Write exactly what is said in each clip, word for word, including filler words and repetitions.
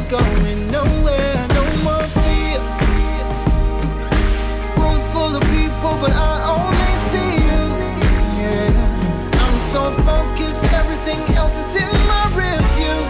going nowhere, no more fear. Room full of people, but I only see you. Yeah, I'm so focused, everything else is in my rear view.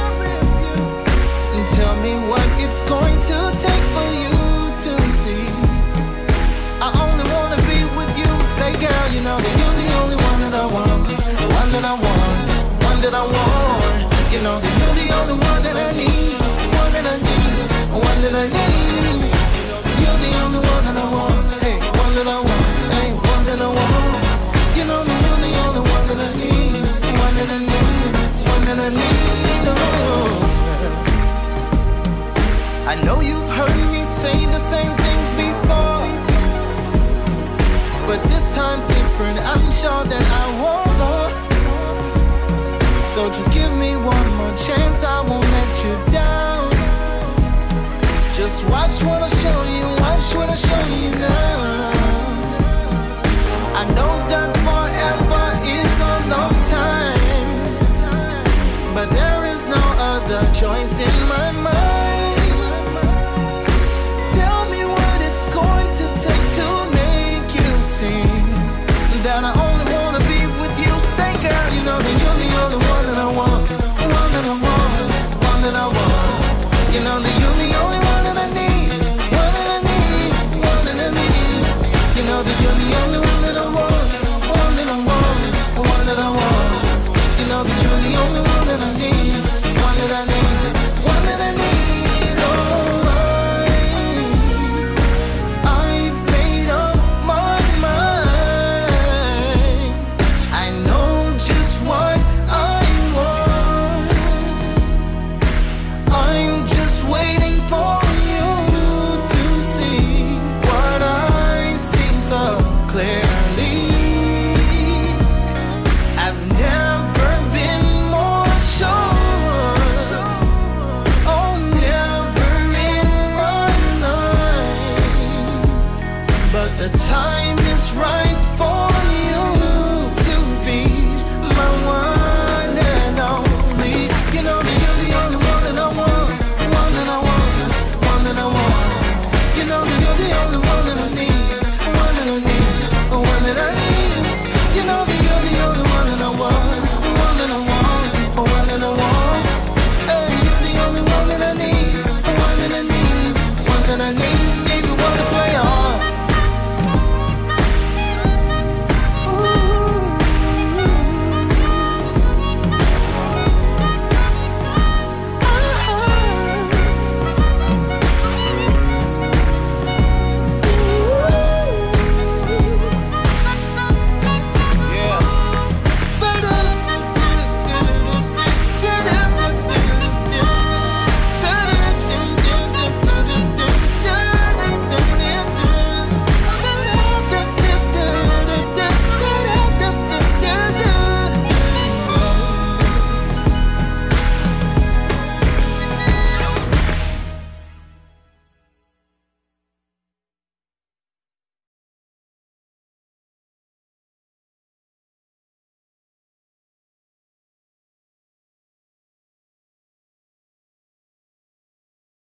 And tell me what it's going to take for you to see. I only wanna be with you. Say, girl, you know that you're the only one that I want, the one that I want, one that I want. You know that you're the only one that I need, one that I need, one that I need. You're the only one that I want, hey, one that I want, hey, one that I want. You know that you're the only one that I need, one that I need, one that I need. Oh. I know you've heard me say the same things before, but this time's different, I'm sure that I want more. So just give me one more chance, I won't let you down. Just watch what I show you, watch what I show you now. I know that